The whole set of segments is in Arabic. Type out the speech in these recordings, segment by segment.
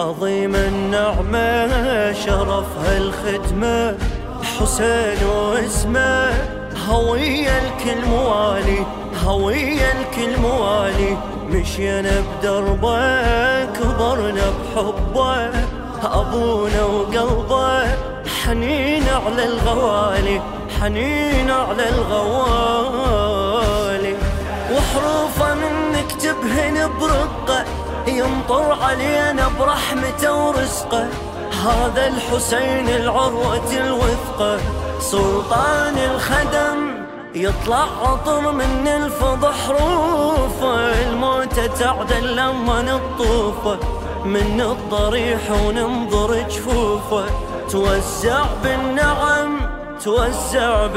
عظيم النعمة شرفها الخدمة، حسين واسمه هوية الكل موالي، هوية الكل موالي. مشينا بدربه كبرنا بحبه، أبونا وقلبه حنين على الغوالي، حنين على الغوالي. وحروفه من نكتبهن برقه، يمطر علينا برحمته ورزقه. هذا الحسين العروة الوثقة، سلطان الخدم يطلع عطر من الفضح حروفه. الموتى تعدل لما نطوفه، من الضريح وننظر جفوفه. توزع بالنعم، توزع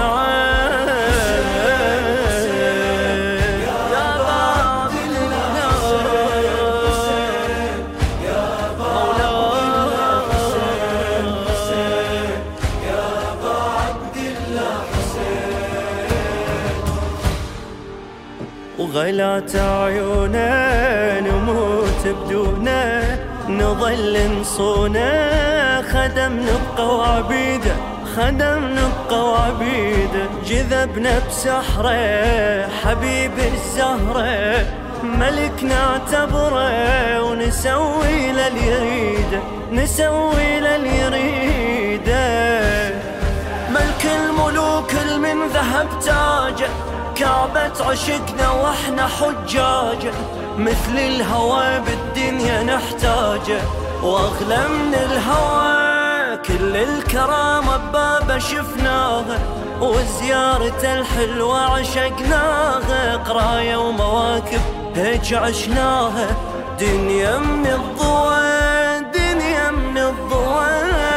بالنعم. وغلات عيونه نموت بدونه، نظل نصونه. خدم نبقى وعبيده، خدم نبقى وعبيده. جذبنا بسحره حبيب الزهره، ملك نعتبره ونسوي لليريده، نسوي لليريده. ملك الملوك من ذهب تاجه، كعبة عشقنا واحنا حجاجه. مثل الهوى بالدنيا نحتاجه، واغلى من الهوى كل الكرامة ببابه شفناها. وزيارته الحلوة عشقناها، قراية ومواكب هيج عشناها. دنيا من الضوى، دنيا من الضوى.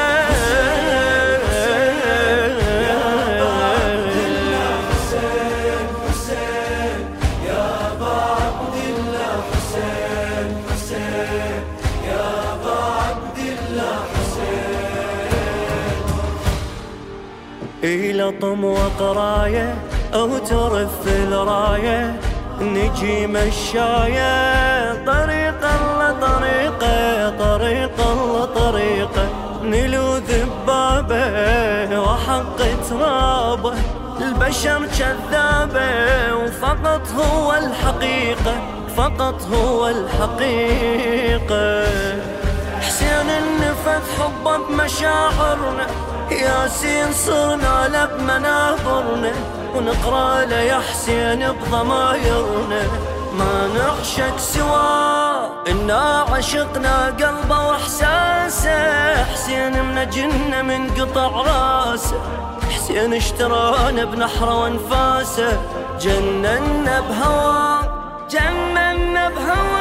لطم وقراية أو ترف الراية، نجي مشاية. طريق الله طريقه، طريق الله طريقه. نلوذ ببابه وحق ترابه، البشر كذابه وفقط هو الحقيقة، فقط هو الحقيقة. حسين النفذ حبه بمشاعرنا، ياسين صرنا لك منابرنا. ونقرأ له يا حسين بضمايرنا، ما نعشق سواه إنا عشقنا قلبه وإحساسه. حسين من جنة من قطع راسه، حسين اشترانا بنحره وانفاسه. جننا بهواه، جننا بهواه.